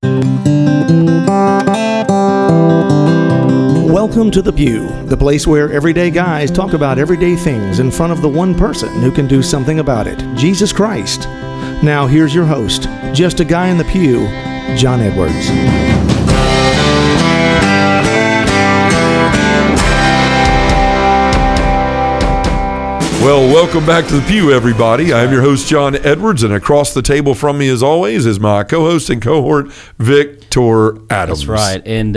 Welcome to The Pew, the place where everyday guys talk about everyday things in front of the one person who can do something about it, Jesus Christ. Now here's your host, just a guy in the pew, John Edwards. Well, welcome back to The Pew, everybody. I am your host, John Edwards, and across the table from me, as always, is my co-host and cohort, Victor Adams. That's right, and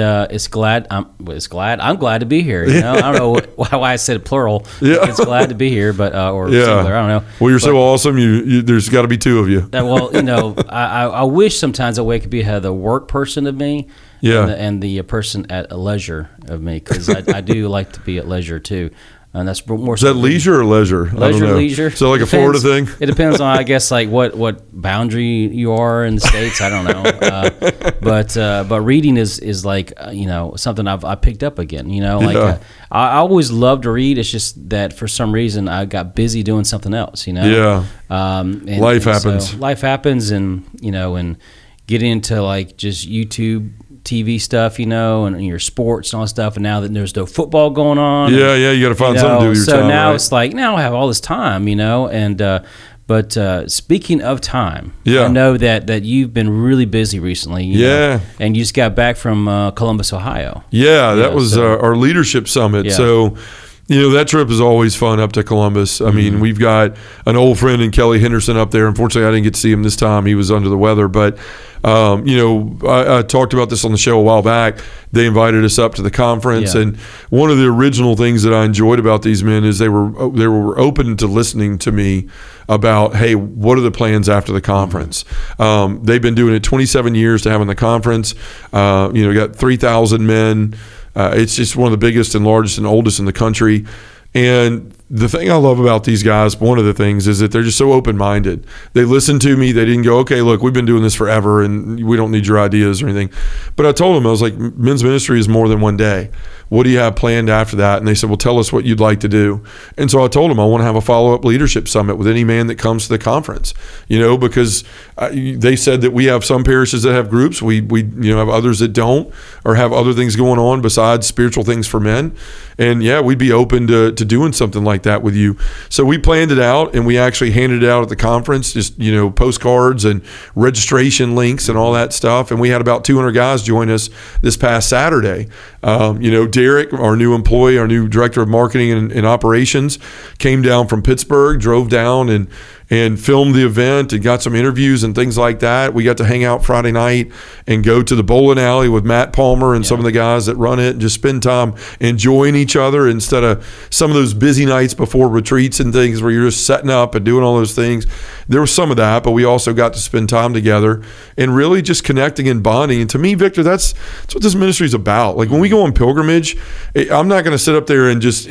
I'm glad to be here. You know, I don't know why I said plural. Yeah. It's glad to be here, but singular. I don't know. Well, you're so awesome. You there's got to be two of you. Well, you know, I wish sometimes that way could be the work person of me, and the person at leisure of me, because I do like to be at leisure too. And that's more. Is that leisure or leisure? Leisure. So like a Florida thing? It depends on, I guess, like what boundary you are in the States. I don't know. But reading is like something I picked up again. I always loved to read. It's just that for some reason I got busy doing something else. Life happens. So life happens, and getting into like just YouTube TV stuff, and your sports and all that stuff, and now that there's no football going on. You got to find something to do with your time. So now right? it's like, now I have all this time, but speaking of time, I know that you've been really busy recently. And you just got back from Columbus, Ohio. That was our leadership summit. Yeah. So, that trip is always fun up to Columbus. I mean, we've got an old friend in Kelly Henderson up there. Unfortunately, I didn't get to see him this time. He was under the weather. But, I talked about this on the show a while back. They invited us up to the conference. Yeah. And one of the original things that I enjoyed about these men is they were open to listening to me about, hey, what are the plans after the conference? They've been doing it 27 years to having the conference. Got 3,000 men. It's just one of the biggest and largest and oldest in the country. And the thing I love about these guys, one of the things, is that they're just so open-minded. They listen to me. They didn't go, okay, look, we've been doing this forever and we don't need your ideas or anything. But I told them, I was like, men's ministry is more than one day. What do you have planned after that? And they said, well, tell us what you'd like to do. And so I told them I want to have a follow-up leadership summit with any man that comes to the conference, because they said that we have some parishes that have groups. We have others that don't, or have other things going on besides spiritual things for men. And we'd be open to doing something like that with you. So we planned it out, and we actually handed it out at the conference, just, postcards and registration links and all that stuff. And we had about 200 guys join us this past Saturday. Derek, our new employee, our new director of marketing and operations, came down from Pittsburgh, drove down and filmed the event and got some interviews and things like that. We got to hang out Friday night and go to the bowling alley with Matt Palmer and some of the guys that run it and just spend time enjoying each other instead of some of those busy nights before retreats and things where you're just setting up and doing all those things. There was some of that, but we also got to spend time together and really just connecting and bonding. And to me, Victor, that's what this ministry is about. Like when we go on pilgrimage, I'm not going to sit up there and just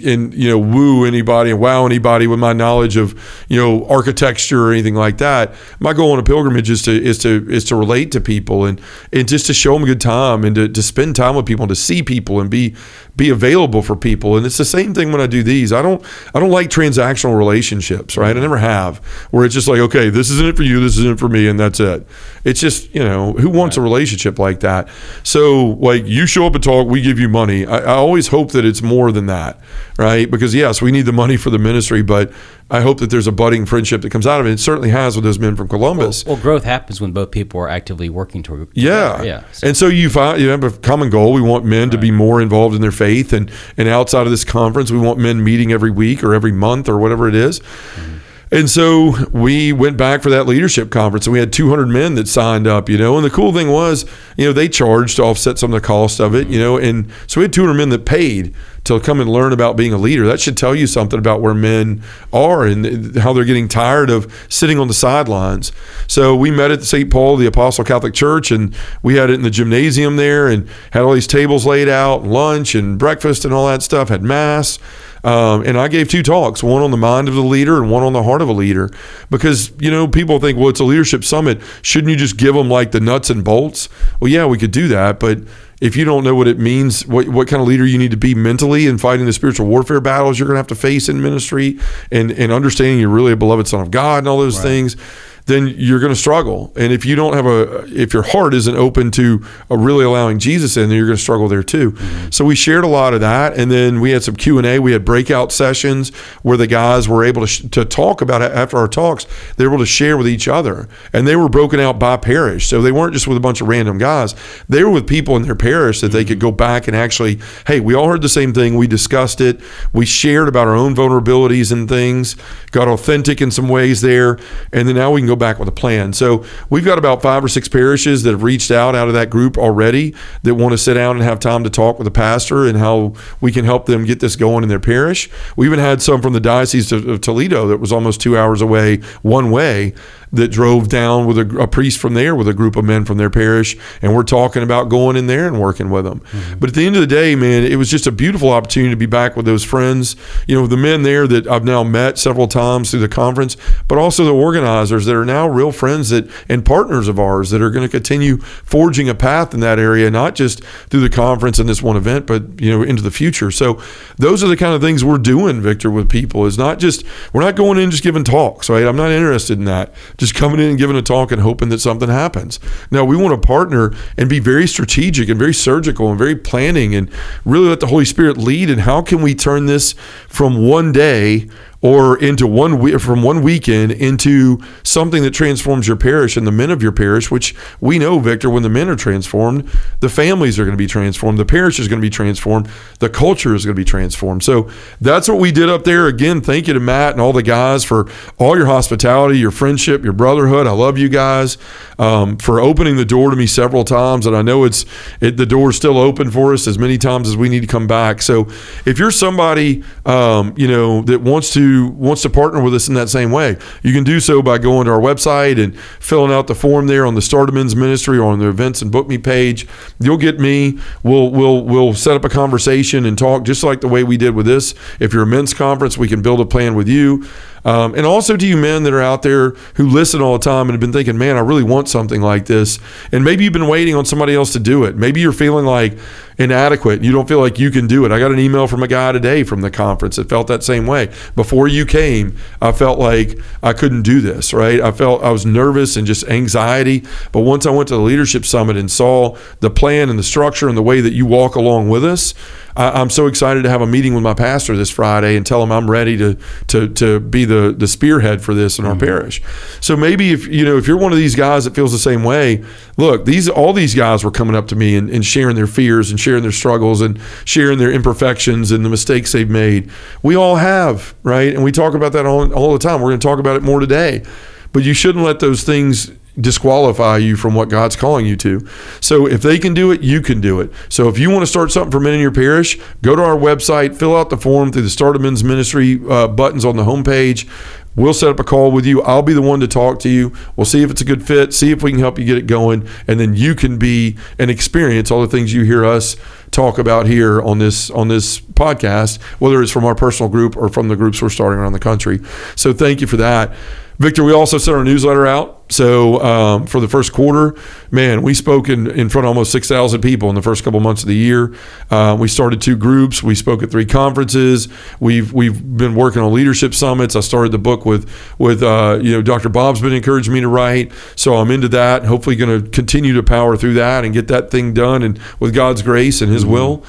woo anybody and wow anybody with my knowledge of architecture or anything like that. My goal on a pilgrimage is to relate to people and just to show them a good time and to spend time with people and to see people and be available for people. And it's the same thing when I do these. I don't like transactional relationships, right? I never have, where it's just like, okay, this isn't it for you, this isn't it for me, and that's it. It's just, who wants a relationship like that? So like, you show up and talk, we give you money. I always hope that it's more than that, right? Because yes, we need the money for the ministry, but I hope that there's a budding friendship that comes out of it. It certainly has with those men from Columbus. Well, growth happens when both people are actively working toward. Yeah. And so you have a common goal. We want men to be more involved in their faith, and outside of this conference, we want men meeting every week or every month or whatever it is. Mm-hmm. And so we went back for that leadership conference, and we had 200 men that signed up, and the cool thing was, they charged to offset some of the cost of it, and so we had 200 men that paid to come and learn about being a leader. That should tell you something about where men are and how they're getting tired of sitting on the sidelines. So we met at St. Paul, the Apostle Catholic Church, and we had it in the gymnasium there and had all these tables laid out, lunch and breakfast and all that stuff, had mass. And I gave 2 talks, one on the mind of the leader and one on the heart of a leader. Because, people think, well, it's a leadership summit. Shouldn't you just give them like the nuts and bolts? Well, yeah, we could do that. But if you don't know what it means, what kind of leader you need to be mentally in fighting the spiritual warfare battles you're going to have to face in ministry and understanding you're really a beloved son of God and all those things, then you're going to struggle. And if you don't have if your heart isn't open to really allowing Jesus in, then you're going to struggle there too. So we shared a lot of that. And then we had some Q&A. We had breakout sessions where the guys were able to talk about it. After our talks, they were able to share with each other. And they were broken out by parish. So they weren't just with a bunch of random guys. They were with people in their parish that they could go back and actually, hey, we all heard the same thing. We discussed it. We shared about our own vulnerabilities and things, got authentic in some ways there. And then now we can go back with a plan. So we've got about 5 or 6 parishes that have reached out of that group already that want to sit down and have time to talk with the pastor and how we can help them get this going in their parish. We even had some from the Diocese of Toledo that was almost 2 hours away one way that drove down with a priest from there with a group of men from their parish, and we're talking about going in there and working with them. But at the end of the day, man, it was just a beautiful opportunity to be back with those friends, the men there that I've now met several times through the conference, but also the organizers that are now real friends and partners of ours that are going to continue forging a path in that area, not just through the conference and this one event, but into the future. So those are the kind of things we're doing, Victor, with people. Is not just, we're not going in just giving talks, right? I'm not interested in that. Just coming in and giving a talk and hoping that something happens. No, we want to partner and be very strategic and very surgical and very planning and really let the Holy Spirit lead. And how can we turn this from one day or from one weekend into something that transforms your parish and the men of your parish, which we know, Victor, when the men are transformed, the families are going to be transformed, the parish is going to be transformed, the culture is going to be transformed. So that's what we did up there. Again, thank you to Matt and all the guys for all your hospitality, your friendship, your brotherhood. I love you guys for opening the door to me several times, and I know the door's still open for us as many times as we need to come back. So if you're somebody that wants to partner with us in that same way, you can do so by going to our website and filling out the form there on the Start a Men's Ministry or on the events and book me page. You'll get me. We'll set up a conversation and talk just like the way we did with this. If you're a men's conference, we can build a plan with you. And also to you men that are out there who listen all the time and have been thinking, man, I really want something like this. And maybe you've been waiting on somebody else to do it. Maybe you're feeling like inadequate. You don't feel like you can do it. I got an email from a guy today from the conference that felt that same way. Before you came, I felt like I couldn't do this, right? I was nervous and just anxiety. But once I went to the Leadership Summit and saw the plan and the structure and the way that you walk along with us, I'm so excited to have a meeting with my pastor this Friday and tell him I'm ready to be the spearhead for this in our parish. So maybe if you're one of these guys that feels the same way, look, all these guys were coming up to me and sharing their fears and sharing their struggles and sharing their imperfections and the mistakes they've made. We all have, right? And we talk about that all the time. We're going to talk about it more today. But you shouldn't let those things disqualify you from what God's calling you to. So if they can do it, you can do it. So if you want to start something for men in your parish, go to our website, fill out the form through the Start a Men's Ministry buttons on the homepage. We'll set up a call with you. I'll be the one to talk to you. We'll see if it's a good fit, see if we can help you get it going, and then you can be and experience all the things you hear us talk about here on this podcast, whether it's from our personal group or from the groups we're starting around the country. So thank you for that. Victor, we also sent our newsletter out. So for the first quarter, man, we spoke in front of almost 6,000 people in the first couple months of the year. We started 2 groups. We spoke at 3 conferences. We've been working on leadership summits. I started the book with Dr. Bob's been encouraging me to write. So I'm into that. Hopefully going to continue to power through that and get that thing done and with God's grace and His will.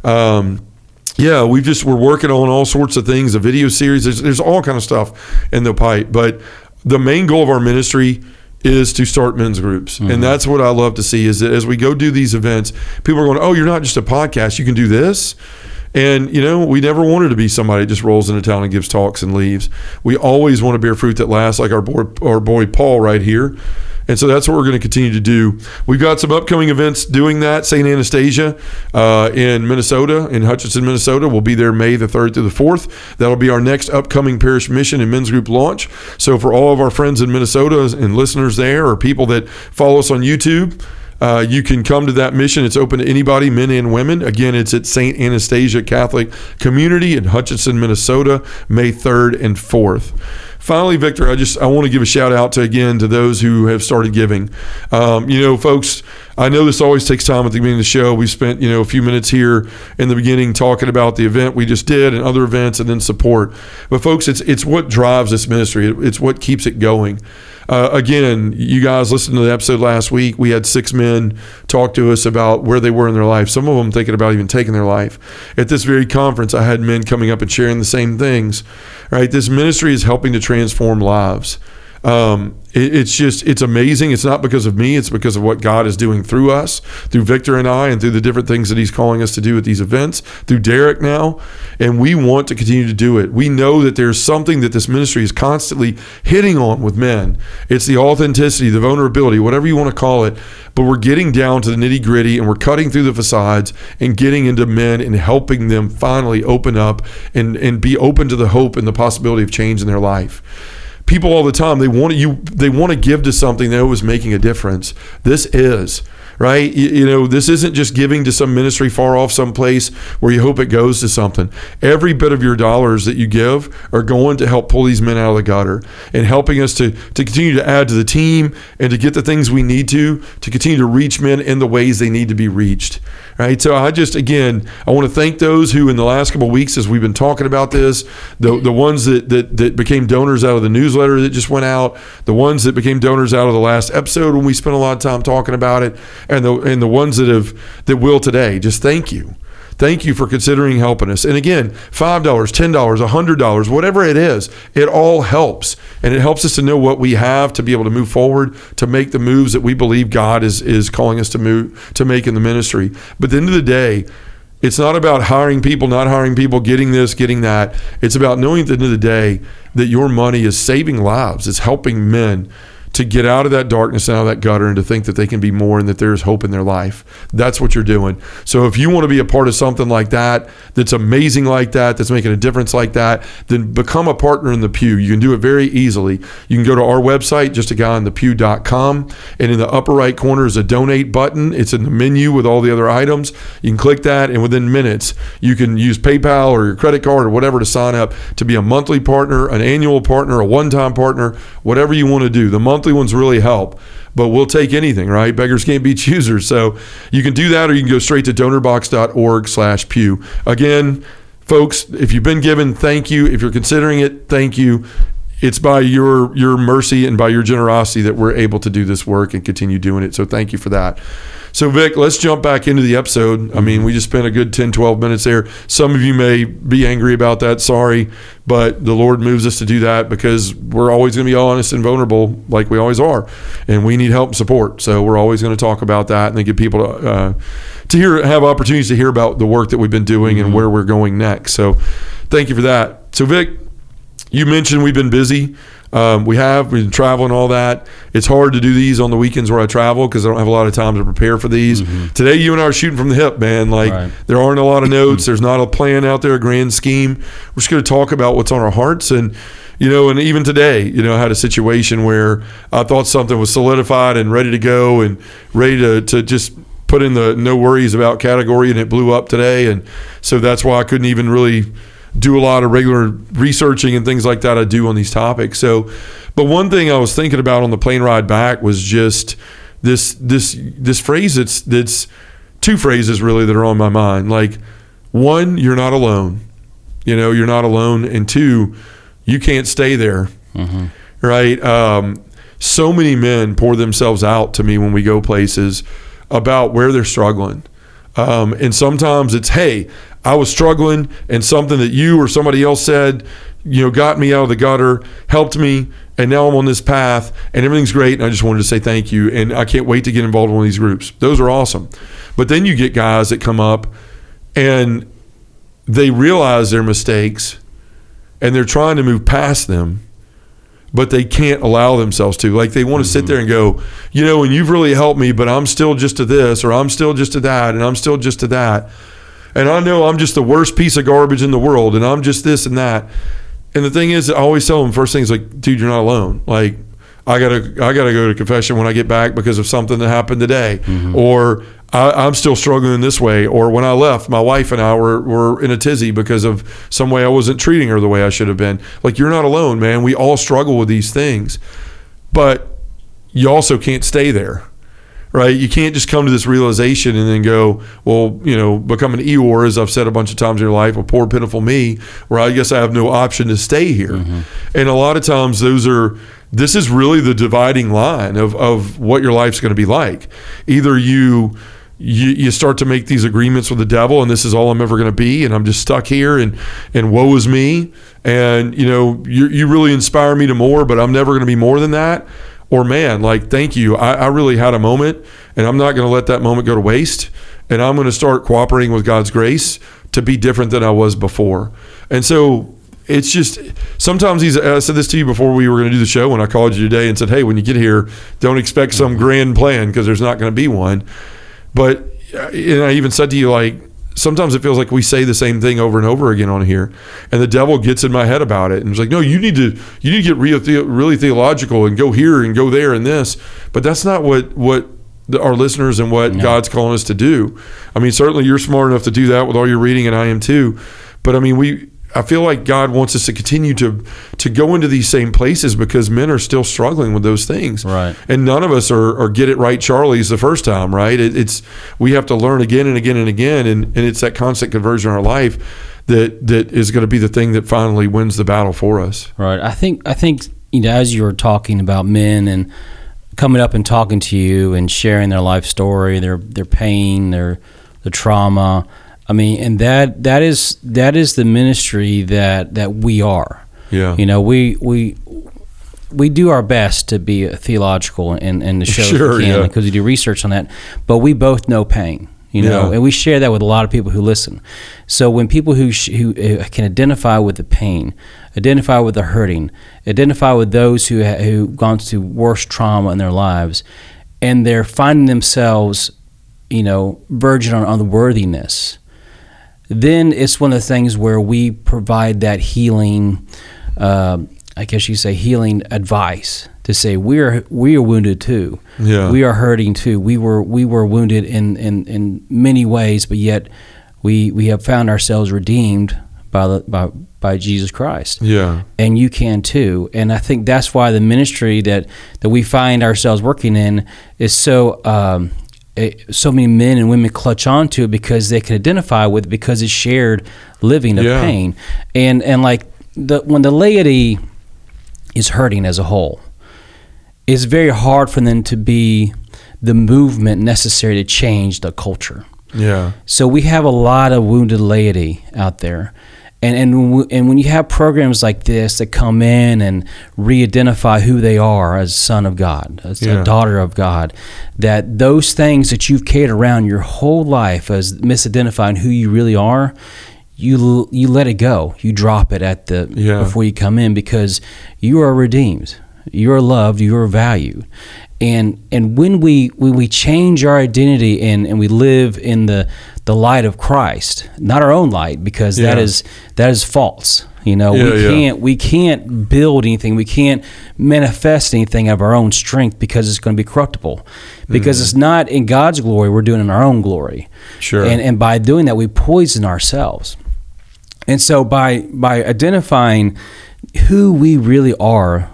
We're working on all sorts of things, a video series. There's all kind of stuff in the pipe. But the main goal of our ministry is to start men's groups. And that's what I love to see is that as we go do these events, people are going, oh, you're not just a podcast, you can do this. And, we never wanted to be somebody that just rolls into town and gives talks and leaves. We always want to bear fruit that lasts, like our boy Paul right here. And so that's what we're going to continue to do. We've got some upcoming events doing that. St. Anastasia in Minnesota, in Hutchinson, Minnesota. We'll be there May the 3rd through the 4th. That'll be our next upcoming parish mission and men's group launch. So for all of our friends in Minnesota and listeners there or people that follow us on YouTube, you can come to that mission. It's open to anybody, men and women. Again, it's at St. Anastasia Catholic Community in Hutchinson, Minnesota, May 3rd and 4th. Finally, Victor, I want to give a shout out to those who have started giving. Folks, I know this always takes time at the beginning of the show. We spent, a few minutes here in the beginning talking about the event we just did and other events and then support. But folks, it's what drives this ministry. It's what keeps it going. Again, you guys listened to the episode last week. We had 6 men talk to us about where they were in their life. Some of them thinking about even taking their life. At this very conference, I had men coming up and sharing the same things. Right? This ministry is helping to transform lives. It's amazing. It's not because of me. It's because of what God is doing through us, through Victor and I, and through the different things that he's calling us to do at these events, through Derek now. And we want to continue to do it. We know that there's something that this ministry is constantly hitting on with men. It's the authenticity, the vulnerability, whatever you want to call it. But we're getting down to the nitty gritty, and we're cutting through the facades and getting into men and helping them finally open up and be open to the hope and the possibility of change in their life. People all the time, they want to give to something they know is making a difference. This is, right? This isn't just giving to some ministry far off someplace where you hope it goes to something. Every bit of your dollars that you give are going to help pull these men out of the gutter and helping us to continue to add to the team and to get the things we need to continue to reach men in the ways they need to be reached. Right. So I want to thank those who in the last couple of weeks, as we've been talking about this, the ones that became donors out of the newsletter that just went out, the ones that became donors out of the last episode when we spent a lot of time talking about it, and the ones that will today. Just thank you. Thank you for considering helping us. And again, $5, $10, $100, whatever it is, it all helps. And it helps us to know what we have to be able to move forward, to make the moves that we believe God is calling us to make in the ministry. But at the end of the day, it's not about hiring people, not hiring people, getting this, getting that. It's about knowing at the end of the day that your money is saving lives. It's helping men to get out of that darkness, out of that gutter, and to think that they can be more and that there's hope in their life. That's what you're doing. So if you want to be a part of something like that, that's amazing like that, that's making a difference like that, then become a partner in the Pew. You can do it very easily. You can go to our website, justaguyinthepew.com, and in the upper right corner is a donate button. It's in the menu with all the other items. You can click that, and within minutes, you can use PayPal or your credit card or whatever to sign up to be a monthly partner, an annual partner, a one-time partner, whatever you want to do. The monthly ones really help, but we'll take anything, right? Beggars can't be choosers. So you can do that, or you can go straight to donorbox.org/pew. Again, folks, if you've been given, thank you. If you're considering it, thank you. It's by your mercy and by your generosity that we're able to do this work and continue doing it. So thank you for that. So Vic, let's jump back into the episode. I mean, we just spent a good 10, 12 minutes there. Some of you may be angry about that. Sorry, but the Lord moves us to do that because we're always going to be honest and vulnerable like we always are. And we need help and support. So we're always going to talk about that and then get people to have opportunities to hear about the work that we've been doing and where we're going next. So thank you for that. So Vic, you mentioned we've been busy. We've been traveling, all that. It's hard to do these on the weekends where I travel because I don't have a lot of time to prepare for these. Today, you and I are shooting from the hip, man. There aren't a lot of notes. There's not a plan out there, a grand scheme. We're just going to talk about what's on our hearts. And even today, I had a situation where I thought something was solidified and ready to go and ready to just put in the no worries about category, and it blew up today. And so that's why I couldn't even really do a lot of regular researching and things like that I do on these topics. So, but one thing I was thinking about on the plane ride back was just this phrase. That's two phrases really that are on my mind. Like, one, you're not alone. You're not alone. And two, you can't stay there. Right? So many men pour themselves out to me when we go places about where they're struggling. And sometimes it's, hey, I was struggling and something that you or somebody else said, got me out of the gutter, helped me, and now I'm on this path and everything's great, and I just wanted to say thank you, and I can't wait to get involved in one of these groups. Those are awesome. But then you get guys that come up and they realize their mistakes and they're trying to move past them, but they can't allow themselves to. Like, they want to sit there and go, and you've really helped me, but I'm still just to this, or I'm still just to that, and I'm still just to that. And I know I'm just the worst piece of garbage in the world, and I'm just this and that. And the thing is, I always tell them first thing is like, dude, you're not alone. Like, I gotta go to confession when I get back because of something that happened today, or I'm still struggling this way, or when I left, my wife and I were in a tizzy because of some way I wasn't treating her the way I should have been. Like, you're not alone, man. We all struggle with these things, but you also can't stay there. Right? You can't just come to this realization and then go, well, become an Eeyore, as I've said a bunch of times in your life, a poor, pitiful me, where I guess I have no option to stay here. And a lot of times those are this is really the dividing line of what your life's going to be like. Either you start to make these agreements with the devil, and this is all I'm ever going to be, and I'm just stuck here, and woe is me, and you really inspire me to more, but I'm never going to be more than that. Or, man, like, thank you, I really had a moment, and I'm not going to let that moment go to waste, and I'm going to start cooperating with God's grace to be different than I was before. And so it's just, sometimes I said this to you before we were going to do the show when I called you today and said, hey, when you get here, don't expect some grand plan, because there's not going to be one. But, and I even said to you, like, sometimes it feels like we say the same thing over and over again on here, and the devil gets in my head about it, and it's like, no, you need to get really theological and go here and go there and this. But that's not what our listeners and what God's calling us to do. I mean, certainly you're smart enough to do that with all your reading, and I am too. But I mean, I feel like God wants us to continue to go into these same places, because men are still struggling with those things. Right. And none of us are get it right Charlie's the first time, right? We have to learn again and again and again, and it's that constant conversion in our life that is going to be the thing that finally wins the battle for us. Right. I think as you were talking about men and coming up and talking to you and sharing their life story, their pain, their trauma, I mean, and that is the ministry that we are. Yeah. We do our best to be theological and to show sure, we can, because we do research on that. But we both know pain, and we share that with a lot of people who listen. So when people who can identify with the pain, identify with the hurting, identify with those who've gone through worse trauma in their lives, and they're finding themselves, verging on the worthiness, then it's one of the things where we provide that healing, I guess you say healing advice, to say we are wounded too. Yeah. We are hurting too. We were wounded in many ways, but yet we have found ourselves redeemed by Jesus Christ. Yeah. And you can too. And I think that's why the ministry that we find ourselves working in is so many men and women clutch onto it, because they can identify with it, because it's shared living of pain. And like when the laity is hurting as a whole, it's very hard for them to be the movement necessary to change the culture. Yeah. So we have a lot of wounded laity out there. And when you have programs like this that come in and re-identify who they are as a son of God, as a daughter of God, that those things that you've carried around your whole life as misidentifying who you really are, you let it go. You drop it before you come in, because you are redeemed, you are loved, you are valued. And when we change our identity and we live in the light of Christ, not our own light, because that is false. We can't build anything. We can't manifest anything of our own strength, because it's going to be corruptible. Because it's not in God's glory, we're doing it in our own glory. Sure. And by doing that, we poison ourselves. And so by identifying who we really are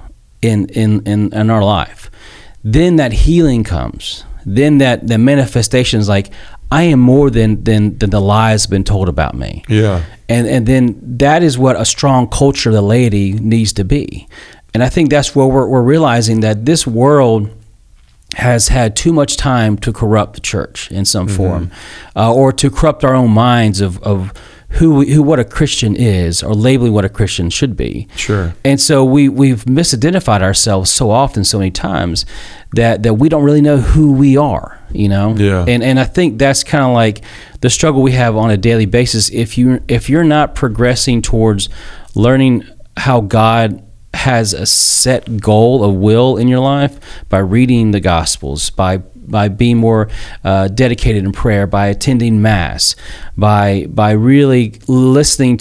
in our life, then that healing comes. Then that the manifestation is like, I am more than the lies have been told about me. Yeah. And then that is what a strong culture of the laity needs to be. And I think that's where we're realizing that this world has had too much time to corrupt the church in some form, or to corrupt our own minds of what a Christian is, or labeling what a Christian should be. Sure. And so we've misidentified ourselves so often, so many times, that we don't really know who we are, Yeah. And I think that's kind of like the struggle we have on a daily basis. If you're not progressing towards learning how God has a set goal, a will in your life, by reading the Gospels, by being more dedicated in prayer, by attending Mass, by really listening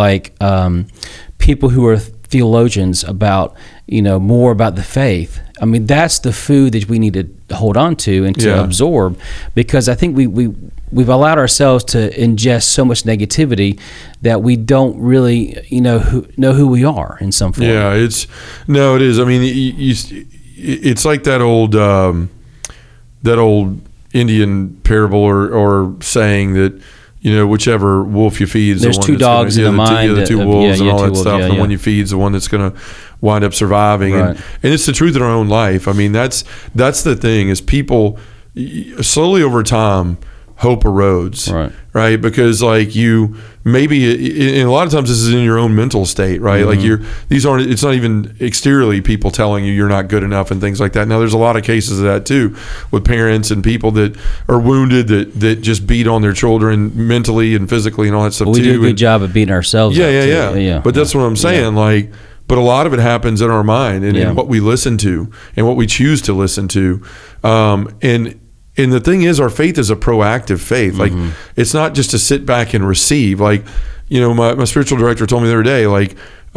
to people who are theologians about more about the faith. I mean, that's the food that we need to hold on to and to absorb, because I think we've allowed ourselves to ingest so much negativity that we don't really know who we are in some form. Yeah, it is. I mean, it's like that old Indian parable or saying that whichever wolf you feed is there's the one two dogs in the mind. The two wolves and all that wolves, stuff. The one you feed is the one that's going to wind up surviving. Right. And it's the truth in our own life. I mean, that's the thing is people slowly over time, hope erodes, right? Because like you maybe, and a lot of times this is in your own mental state, right? Like it's not even exteriorly people telling you you're not good enough and things like that. Now there's a lot of cases of that too, with parents and people that are wounded that just beat on their children mentally and physically and all that stuff too. We do a good job of beating ourselves up too. Yeah. But that's what I'm saying, like. But a lot of it happens in our mind and in what we listen to and what we choose to listen to, and the thing is, our faith is a proactive faith. Like, it's not just to sit back and receive. Like, my spiritual director told me the other day, like,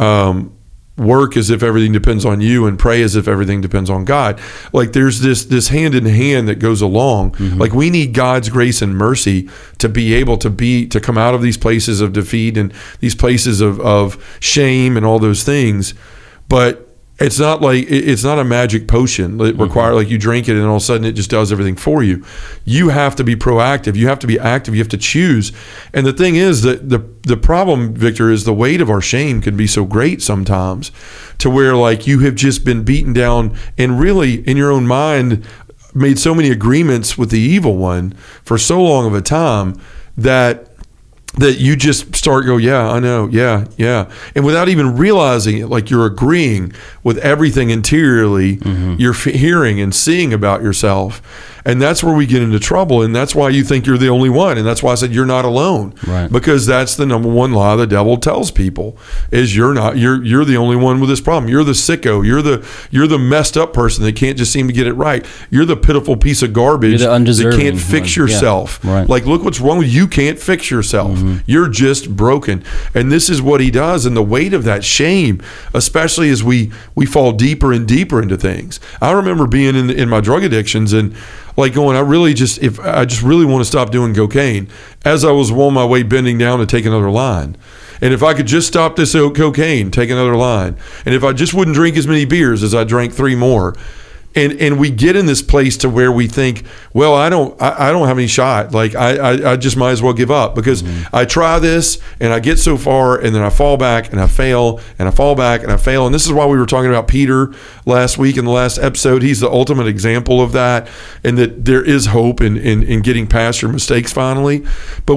work as if everything depends on you and pray as if everything depends on God. Like, there's this hand in hand that goes along. Like, we need God's grace and mercy to be able to come out of these places of defeat and these places of shame and all those things. But it's not a magic potion that requires like you drink it and all of a sudden it just does everything for you. You have to be proactive. You have to be active. You have to choose. And the thing is that the problem, Victor, is the weight of our shame can be so great sometimes to where like you have just been beaten down and really in your own mind made so many agreements with the evil one for so long of a time that you just start go, yeah, I know, yeah. And without even realizing it, like you're agreeing with everything interiorly, you're hearing and seeing about yourself. And that's where we get into trouble. And that's why you think you're the only one. And that's why I said you're not alone. Right. Because that's the number one lie the devil tells people is you're the only one with this problem. You're the sicko. You're the messed up person that can't just seem to get it right. You're the pitiful piece of garbage that can't fix yourself. Yeah. Right. Like, look what's wrong with you. You can't fix yourself. You're just broken. And this is what he does. And the weight of that shame, especially as we fall deeper and deeper into things. I remember being in my drug addictions and like going, if I just really want to stop doing cocaine, as I was on my way bending down to take another line. And if I could just stop this cocaine, take another line. And if I just wouldn't drink as many beers as I drank 3 more. And we get in this place to where we think, well, I don't have any shot. Like I just might as well give up because I try this and I get so far and then I fall back and I fail and I fall back and I fail. And this is why we were talking about Peter last week in the last episode. He's the ultimate example of that, and that there is hope in getting past your mistakes finally.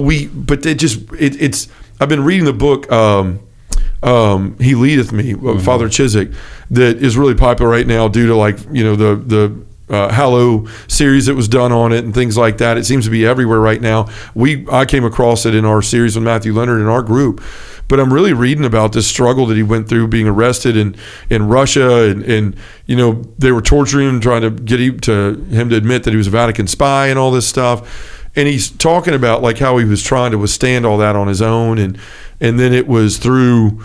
It's I've been reading the book He Leadeth Me, Father Chiswick, that is really popular right now due to the Hallow series that was done on it and things like that. It seems to be everywhere right now. I came across it in our series with Matthew Leonard in our group, but I'm really reading about this struggle that he went through being arrested in Russia and they were torturing him, trying to get him to admit that he was a Vatican spy and all this stuff. And he's talking about like how he was trying to withstand all that on his own, and then it was through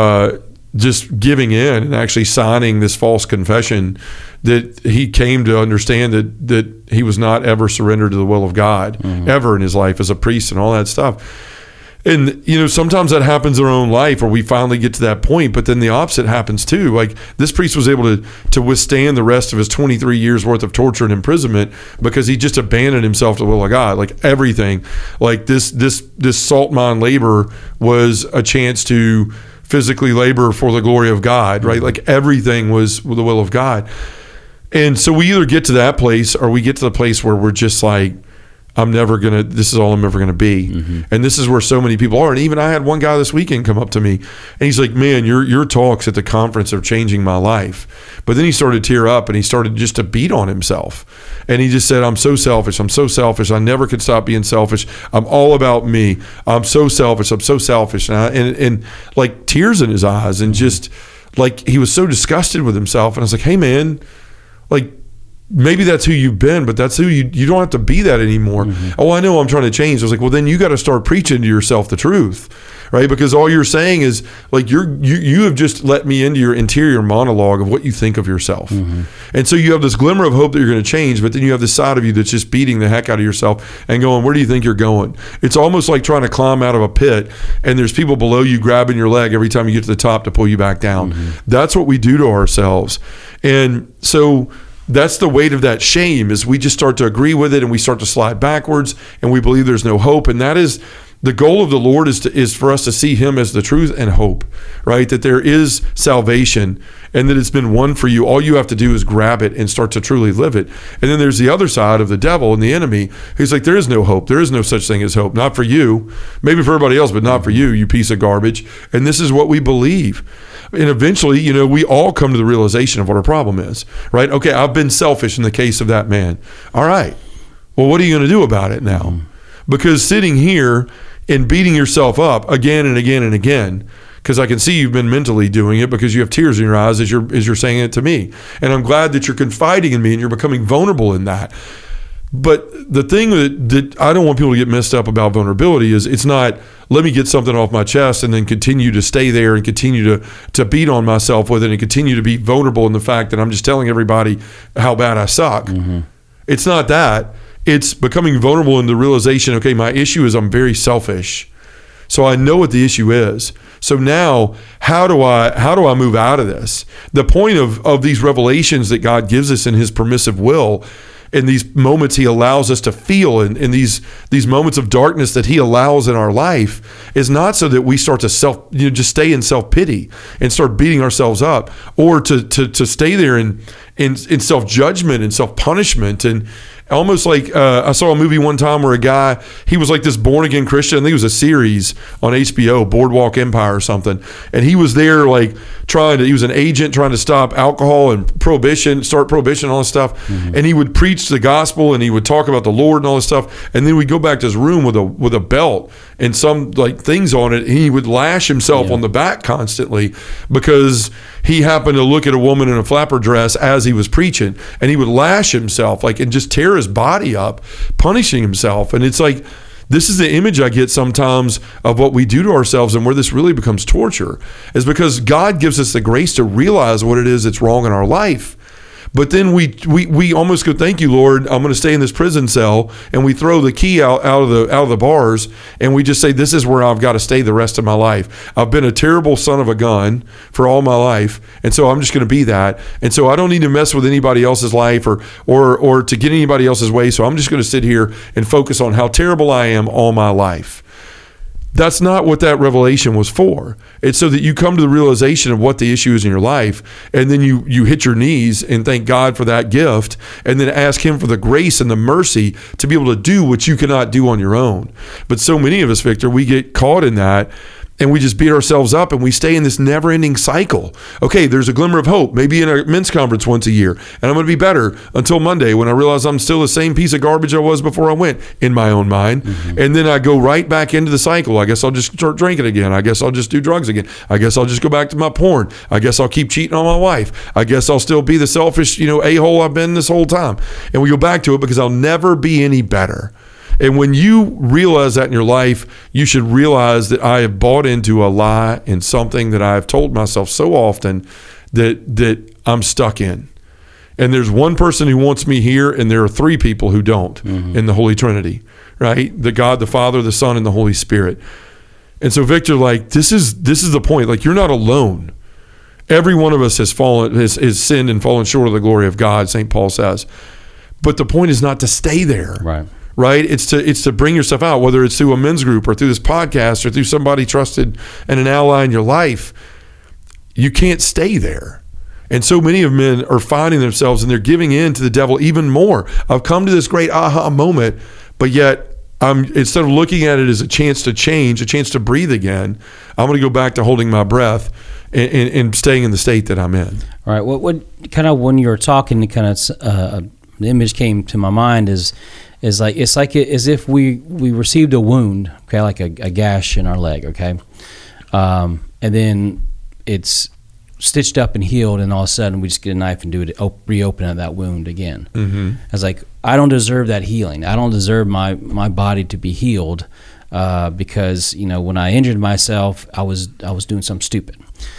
just giving in and actually signing this false confession that he came to understand that he was not ever surrendered to the will of God ever in his life as a priest and all that stuff. And sometimes that happens in our own life where we finally get to that point, but then the opposite happens too. Like this priest was able to withstand the rest of his 23 years worth of torture and imprisonment because he just abandoned himself to the will of God. Like everything, like this salt mine labor was a chance to physically labor for the glory of God, right? Like everything was the will of God. And so we either get to that place or we get to the place where we're just like, this is all I'm ever going to be. And this is where so many people are. And even I had one guy this weekend come up to me and he's like, man, your talks at the conference are changing my life. But then he started to tear up and he started just to beat on himself. And he just said, I'm so selfish. I never could stop being selfish. I'm all about me. I'm so selfish. And like tears in his eyes and just like he was so disgusted with himself. And I was like, hey man, like, maybe that's who you've been, but that's who you don't have to be that anymore. Oh, I know I'm trying to change. I was like, well, then you got to start preaching to yourself the truth, right? Because all you're saying is like you have just let me into your interior monologue of what you think of yourself. And so you have this glimmer of hope that you're going to change, but then you have this side of you that's just beating the heck out of yourself and going, where do you think you're going? It's almost like trying to climb out of a pit and there's people below you grabbing your leg every time you get to the top to pull you back down. That's what we do to ourselves. And so that's the weight of that shame is we just start to agree with it and we start to slide backwards and we believe there's no hope. And that is The goal of the Lord is for us to see him as the truth and hope, right? That there is salvation and that it's been won for you. All you have to do is grab it and start to truly live it. And then there's the other side of the devil and the enemy. He's like, there is no hope. There is no such thing as hope. Not for you. Maybe for everybody else, but not for you, you piece of garbage. And this is what we believe. And eventually, we all come to the realization of what our problem is, right? Okay, I've been selfish in the case of that man. All right. Well, what are you going to do about it now? Because sitting here and beating yourself up again and again and again, because I can see you've been mentally doing it because you have tears in your eyes as you're saying it to me. And I'm glad that you're confiding in me and you're becoming vulnerable in that. But the thing that I don't want people to get messed up about vulnerability is it's not, let me get something off my chest and then continue to stay there and continue to beat on myself with it and continue to be vulnerable in the fact that I'm just telling everybody how bad I suck. Mm-hmm. It's not that. It's becoming vulnerable in the realization, okay, my issue is I'm very selfish. So I know what the issue is. So now how do I move out of this? The point of these revelations that God gives us in his permissive will, in these moments he allows us to feel, in these moments of darkness that he allows in our life, is not so that we start to just stay in self-pity and start beating ourselves up, or to stay there in self-judgment and self-punishment. And almost like I saw a movie one time where a guy, he was like this born-again Christian. I think it was a series on HBO, Boardwalk Empire or something. And he was there like he was an agent trying to stop alcohol and start prohibition and all this stuff. Mm-hmm. And he would preach the gospel and he would talk about the Lord and all this stuff. And then we'd go back to his room with a belt and some like things on it. And he would lash himself on the back constantly because he happened to look at a woman in a flapper dress as he was preaching, and he would lash himself and just tear his body up, punishing himself. And it's like, this is the image I get sometimes of what we do to ourselves, and where this really becomes torture is because God gives us the grace to realize what it is that's wrong in our life. But then we almost go, thank you, Lord, I'm going to stay in this prison cell, and we throw the key out of the bars, and we just say, this is where I've got to stay the rest of my life. I've been a terrible son of a gun for all my life, and so I'm just going to be that. And so I don't need to mess with anybody else's life or to get anybody else's way, so I'm just going to sit here and focus on how terrible I am all my life. That's not what that revelation was for. It's so that you come to the realization of what the issue is in your life, and then you hit your knees and thank God for that gift, and then ask him for the grace and the mercy to be able to do what you cannot do on your own. But so many of us, Victor, we get caught in that, and we just beat ourselves up, and we stay in this never-ending cycle. Okay, there's a glimmer of hope, maybe in a men's conference once a year, and I'm going to be better until Monday when I realize I'm still the same piece of garbage I was before I went, in my own mind. Mm-hmm. And then I go right back into the cycle. I guess I'll just start drinking again. I guess I'll just do drugs again. I guess I'll just go back to my porn. I guess I'll keep cheating on my wife. I guess I'll still be the selfish, a-hole I've been this whole time. And we go back to it because I'll never be any better. And when you realize that in your life, you should realize that I have bought into a lie and something that I've told myself so often that I'm stuck in. And there's one person who wants me here, and there are three people who don't in the Holy Trinity, right? The God, the Father, the Son, and the Holy Spirit. And so, Victor, this is the point. You're not alone. Every one of us has sinned and fallen short of the glory of God, St. Paul says. But the point is not to stay there. Right? It's to bring yourself out, whether it's through a men's group or through this podcast or through somebody trusted and an ally in your life. You can't stay there. And so many of men are finding themselves, and they're giving in to the devil even more. I've come to this great aha moment, but yet instead of looking at it as a chance to change, a chance to breathe again, I'm going to go back to holding my breath and staying in the state that I'm in. All right. What kind of, when you were talking, the image came to my mind is like it's like as if we received a wound, okay, like a gash in our leg, okay, and then it's stitched up and healed, and all of a sudden we just get a knife and reopen that wound again. Mm-hmm. It's like, I don't deserve that healing. I don't deserve my body to be healed because when I injured myself, I was doing something stupid.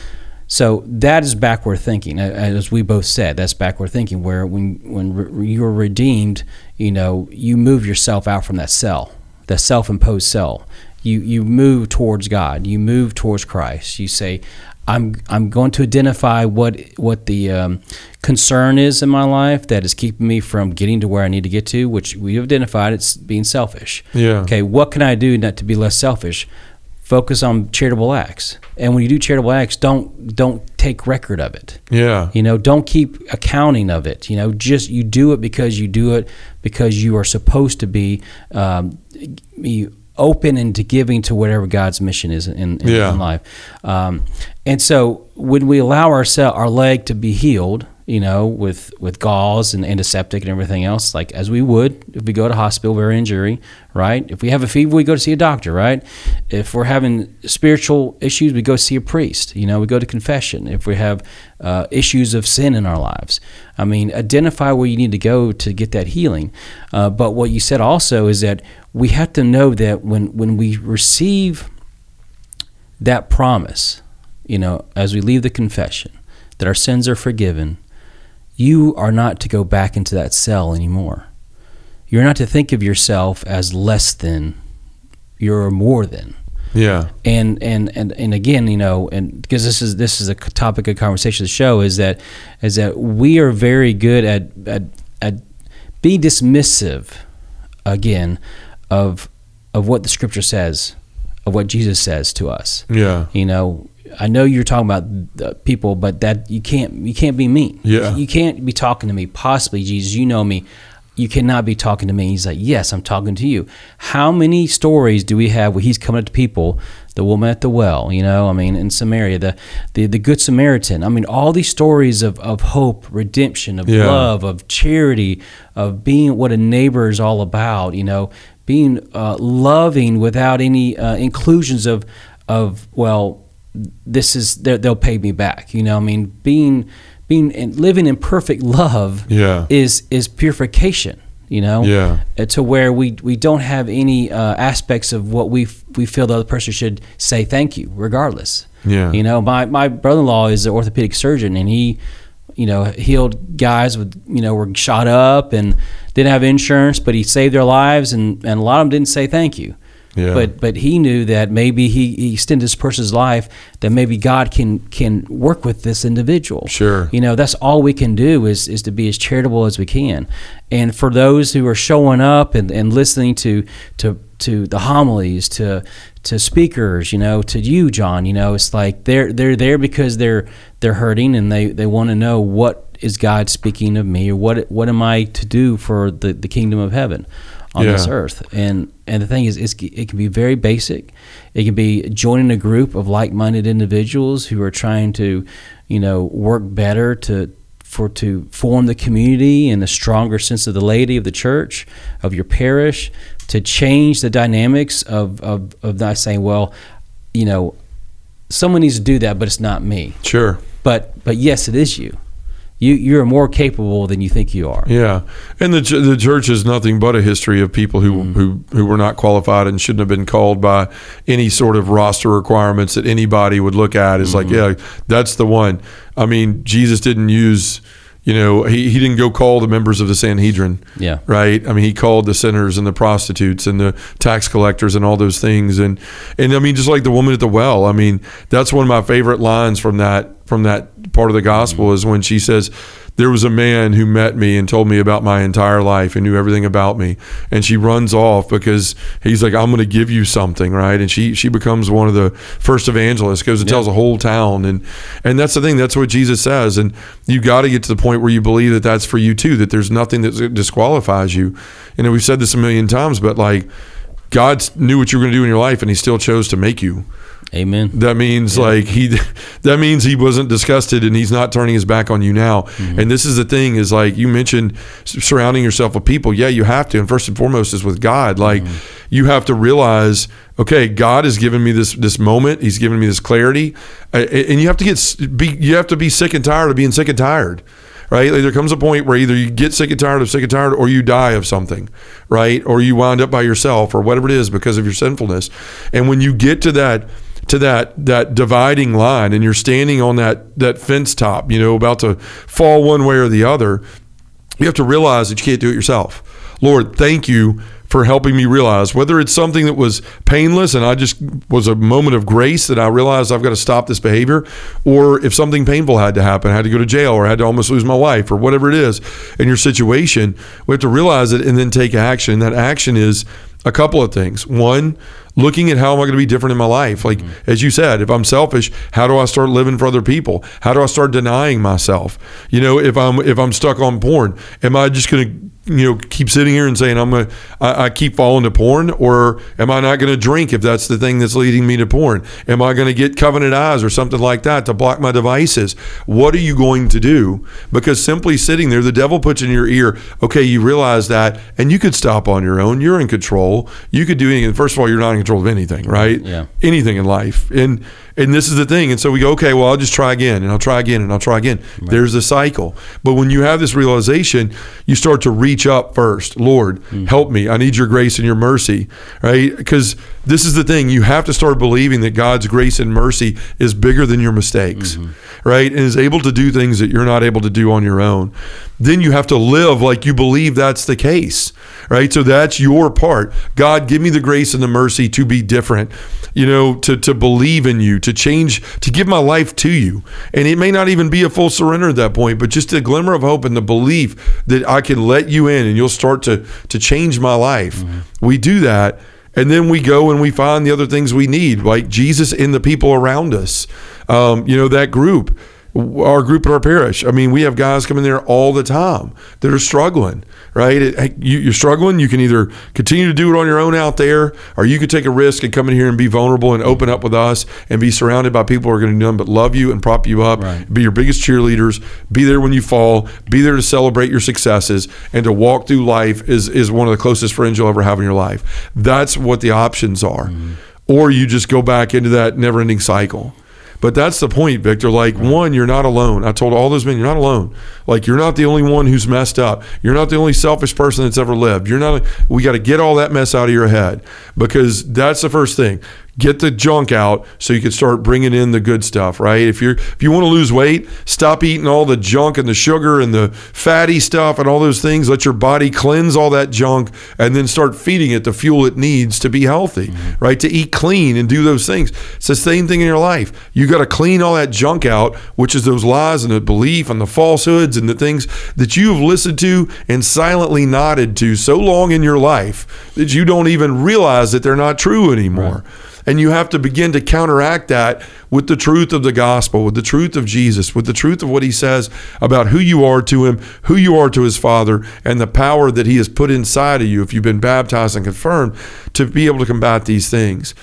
So that is backward thinking, as we both said. That's backward thinking, where when you're redeemed, you move yourself out from that cell, that self-imposed cell. You move towards God. You move towards Christ. You say, I'm going to identify what the concern is in my life that is keeping me from getting to where I need to get to, which we have identified. It's being selfish. Yeah. Okay, what can I do not to be less selfish? Focus on charitable acts. And when you do charitable acts, don't take record of it. Yeah. Don't keep accounting of it. Just you do it because you are supposed to be open into giving to whatever God's mission is in life. And so when we allow our leg to be healed, with gauze and antiseptic and everything else, like as we would if we go to hospital for injury, right? If we have a fever, we go to see a doctor, right? If we're having spiritual issues, we go see a priest. We go to confession. If we have issues of sin in our lives, identify where you need to go to get that healing. But what you said also is that we have to know that when we receive that promise, as we leave the confession, that our sins are forgiven, you are not to go back into that cell anymore. You're not to think of yourself as less than. You're more than. Yeah. And again, and because this is a topic of conversation of the show, is that we are very good at being dismissive, again, of what the Scripture says, of what Jesus says to us. Yeah. I know you're talking about people, but that you can't be mean. Yeah. You can't be talking to me. Possibly, Jesus, you know me. You cannot be talking to me. He's like, yes, I'm talking to you. How many stories do we have where he's coming up to people? The woman at the well, in Samaria, the Good Samaritan. All these stories of hope, redemption, of love, of charity, of being what a neighbor is all about. Being loving without any inclusions of this is they'll pay me back. Being and living in perfect love is purification. To where we don't have any aspects of what we feel the other person should say thank you regardless. My brother-in-law is an orthopedic surgeon, and he healed guys with were shot up and didn't have insurance, but he saved their lives, and a lot of them didn't say thank you. Yeah. But he knew that maybe he extended this person's life, that maybe God can work with this individual. Sure. That's all we can do is to be as charitable as we can. And for those who are showing up and listening to the homilies, to speakers, to you, John, it's like they're there because they're hurting, and they want to know, what is God speaking of me, or what am I to do for the kingdom of heaven on this earth. And the thing is, it can be very basic. It can be joining a group of like-minded individuals who are trying to, work better to form the community and a stronger sense of the laity of the church, of your parish, to change the dynamics of not saying, well, someone needs to do that, but it's not me. Sure. But yes, it is you. You're more capable than you think you are. Yeah, and the church is nothing but a history of people who were not qualified and shouldn't have been called by any sort of roster requirements that anybody would look at. Is like, yeah, that's the one. Jesus didn't use, he didn't go call the members of the Sanhedrin. Yeah. Right. He called the sinners and the prostitutes and the tax collectors and all those things. And just like the woman at the well. That's one of my favorite lines from that part of the gospel is when she says, there was a man who met me and told me about my entire life and knew everything about me. And she runs off because he's like, I'm going to give you something, right? And she becomes one of the first evangelists, goes and tells a whole town. And that's the thing. That's what Jesus says. And you got to get to the point where you believe that that's for you too, that there's nothing that disqualifies you. And we've said this a million times, but like, God knew what you were going to do in your life, and he still chose to make you. Amen. That means that means he wasn't disgusted, and he's not turning his back on you now. Mm-hmm. And this is the thing, is like you mentioned, surrounding yourself with people. Yeah, you have to. And first and foremost is with God. Like you have to realize, okay, God has given me this moment. He's given me this clarity. And you have to be sick and tired of being sick and tired. Right? Like there comes a point where either you get sick and tired, or you die of something, right? Or you wind up by yourself, or whatever it is, because of your sinfulness. And when you get to that dividing line, and you're standing on that fence top, about to fall one way or the other, you have to realize that you can't do it yourself. Lord, thank you for helping me realize, whether it's something that was painless and I just was a moment of grace that I realized I've got to stop this behavior, or if something painful had to happen, I had to go to jail or I had to almost lose my wife or whatever it is in your situation, we have to realize it and then take action. That action is a couple of things. One, looking at how am I going to be different in my life? Like, as you said, if I'm selfish, how do I start living for other people? How do I start denying myself? If I'm stuck on porn, am I just going to keep sitting here and saying I keep falling to porn, or am I not going to drink if that's the thing that's leading me to porn? Am I going to get covenant eyes or something like that to block my devices? What are you going to do? Because simply sitting there, the devil puts in your ear, okay, you realize that, and you could stop on your own. You're in control. You could do anything. First of all, you're not in control of anything, right? Yeah. Anything in life. And this is the thing. And so we go, okay, well, I'll just try again, and I'll try again, and I'll try again. Right. There's a cycle. But when you have this realization, you start to reach up first. Lord, help me. I need your grace and your mercy, right? Because this is the thing. You have to start believing that God's grace and mercy is bigger than your mistakes, right? And is able to do things that you're not able to do on your own. Then you have to live like you believe that's the case, right? So that's your part. God, give me the grace and the mercy to be different, to believe in you, to change, to give my life to you. And it may not even be a full surrender at that point, but just a glimmer of hope and the belief that I can let you in and you'll start to change my life. We do that. And then we go and we find the other things we need, like Jesus and the people around us. That group, our group at our parish. I mean, we have guys coming there all the time that are struggling, right? You're struggling. You can either continue to do it on your own out there, or you could take a risk and come in here and be vulnerable and open up with us and be surrounded by people who are going to do nothing but love you and prop you up, right. Be your biggest cheerleaders, be there when you fall, be there to celebrate your successes, and to walk through life is one of the closest friends you'll ever have in your life. That's what the options are. Or you just go back into that never-ending cycle. But that's the point, Victor. Like, one, you're not alone. I told all those men, you're not alone. Like, you're not the only one who's messed up. You're not the only selfish person that's ever lived. We got to get all that mess out of your head, because that's the first thing. Get the junk out so you can start bringing in the good stuff, right? If you want to lose weight, stop eating all the junk and the sugar and the fatty stuff and all those things. Let your body cleanse all that junk and then start feeding it the fuel it needs to be healthy, right? To eat clean and do those things. It's the same thing in your life. You got to clean all that junk out, which is those lies and the belief and the falsehoods and the things that you've listened to and silently nodded to so long in your life that you don't even realize that they're not true anymore. Right. And you have to begin to counteract that with the truth of the gospel, with the truth of Jesus, with the truth of what he says about who you are to him, who you are to his Father, and the power that he has put inside of you if you've been baptized and confirmed to be able to combat these things.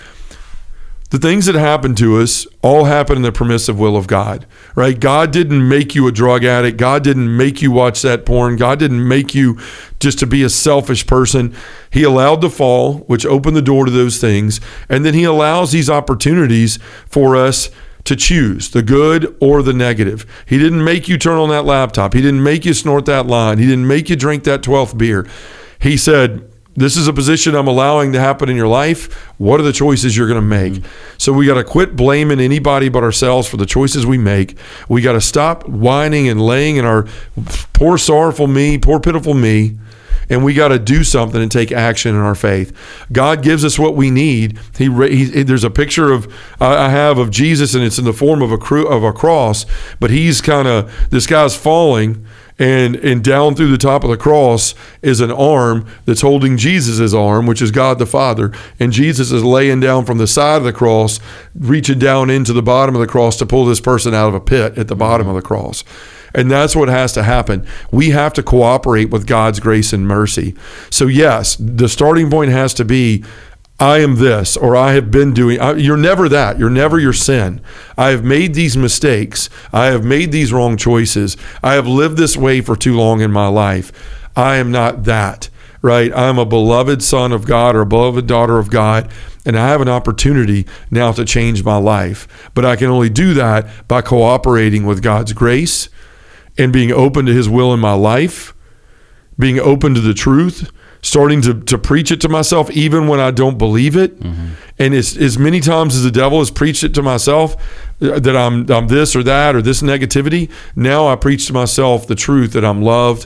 The things that happen to us all happen in the permissive will of God, right? God didn't make you a drug addict. God didn't make you watch that porn. God didn't make you just to be a selfish person. He allowed the fall, which opened the door to those things. And then he allows these opportunities for us to choose the good or the negative. He didn't make you turn on that laptop. He didn't make you snort that line. He didn't make you drink that 12th beer. He said, this is a position I'm allowing to happen in your life. What are the choices you're going to make? So we got to quit blaming anybody but ourselves for the choices we make. We got to stop whining and laying in our poor sorrowful me, poor pitiful me, and we got to do something and take action in our faith. God gives us what we need. There's a picture I have of Jesus, and it's in the form of a cross, but he's this guy's falling. And down through the top of the cross is an arm that's holding Jesus' arm, which is God the Father. And Jesus is laying down from the side of the cross, reaching down into the bottom of the cross to pull this person out of a pit at the bottom of the cross. And that's what has to happen. We have to cooperate with God's grace and mercy. So yes, the starting point has to be, I am this, or I have been doing. You're never that. You're never your sin. I have made these mistakes. I have made these wrong choices. I have lived this way for too long in my life. I am not that, right? I'm a beloved son of God or a beloved daughter of God, and I have an opportunity now to change my life. But I can only do that by cooperating with God's grace and being open to his will in my life, being open to the truth, starting to preach it to myself even when I don't believe it. And as many times as the devil has preached it to myself that I'm this or that or this negativity, now I preach to myself the truth that I'm loved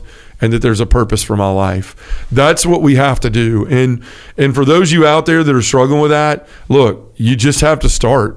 and that there's a purpose for my life. That's what we have to do. And for those of you out there that are struggling with that, look, you just have to start.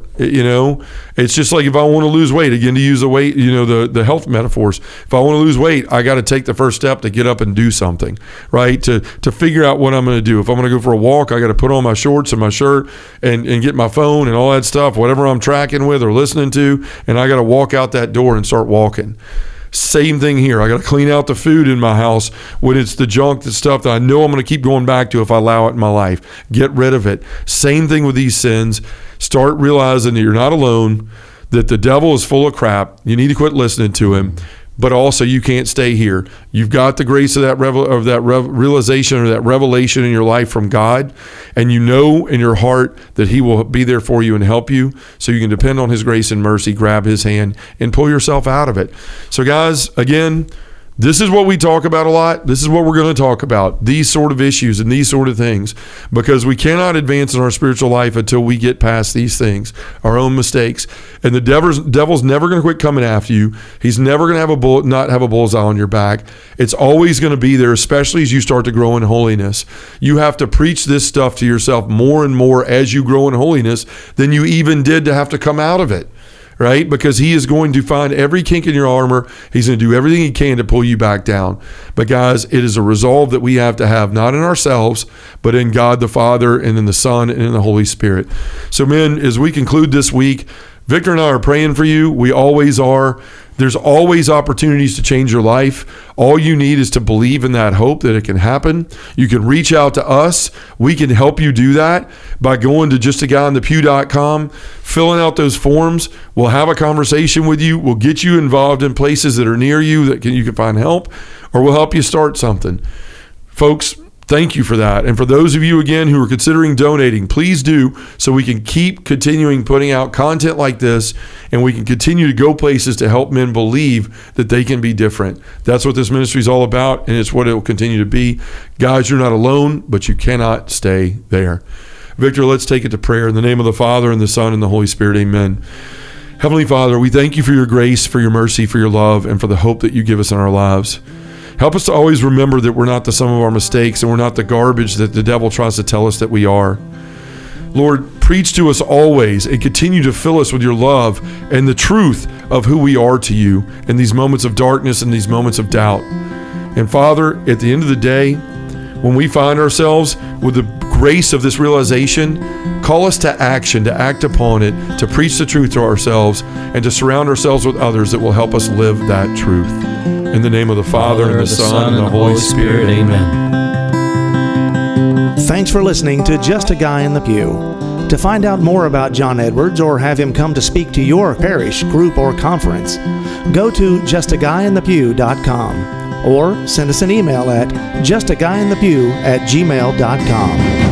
It's just like if I want to lose weight, again, to use the weight, the health metaphors. If I want to lose weight, I got to take the first step to get up and do something, right? To figure out what I'm going to do. If I'm going to go for a walk, I got to put on my shorts and my shirt and get my phone and all that stuff, whatever I'm tracking with or listening to, and I got to walk out that door and start walking. Same thing here. I got to clean out the food in my house when it's the junk, the stuff that I know I'm going to keep going back to if I allow it in my life. Get rid of it. Same thing with these sins. Start realizing that you're not alone, that the devil is full of crap. You need to quit listening to him. But also, you can't stay here. You've got the grace of that realization or that revelation in your life from God, and you know in your heart that he will be there for you and help you, so you can depend on his grace and mercy, grab his hand, and pull yourself out of it. So guys, again, this is what we talk about a lot. This is what we're going to talk about, these sort of issues and these sort of things, because we cannot advance in our spiritual life until we get past these things, our own mistakes. And the devil's never going to quit coming after you. He's never going to not have a bullseye on your back. It's always going to be there, especially as you start to grow in holiness. You have to preach this stuff to yourself more and more as you grow in holiness than you even did to have to come out of it. Right? Because he is going to find every kink in your armor. He's going to do everything he can to pull you back down. But guys, it is a resolve that we have to have, not in ourselves, but in God the Father and in the Son and in the Holy Spirit. So men, as we conclude this week, Victor and I are praying for you. We always are. There's always opportunities to change your life. All you need is to believe in that hope that it can happen. You can reach out to us. We can help you do that by going to justaguyonthepew.com, filling out those forms. We'll have a conversation with you. We'll get you involved in places that are near you that you can find help, or we'll help you start something. Folks, thank you for that. And for those of you, again, who are considering donating, please do, so we can keep continuing putting out content like this, and we can continue to go places to help men believe that they can be different. That's what this ministry is all about, and it's what it will continue to be. Guys, you're not alone, but you cannot stay there. Victor, let's take it to prayer. In the name of the Father, and the Son, and the Holy Spirit, amen. Heavenly Father, we thank you for your grace, for your mercy, for your love, and for the hope that you give us in our lives. Help us to always remember that we're not the sum of our mistakes, and we're not the garbage that the devil tries to tell us that we are. Lord, preach to us always and continue to fill us with your love and the truth of who we are to you in these moments of darkness and these moments of doubt. And Father, at the end of the day, when we find ourselves with the grace of this realization, call us to action, to act upon it, to preach the truth to ourselves, and to surround ourselves with others that will help us live that truth. In the name of the Father, and the Son, and the Holy Spirit, amen. Thanks for listening to Just a Guy in the Pew. To find out more about John Edwards or have him come to speak to your parish, group, or conference, go to justaguyinthepew.com or send us an email at justaguyinthepew@gmail.com.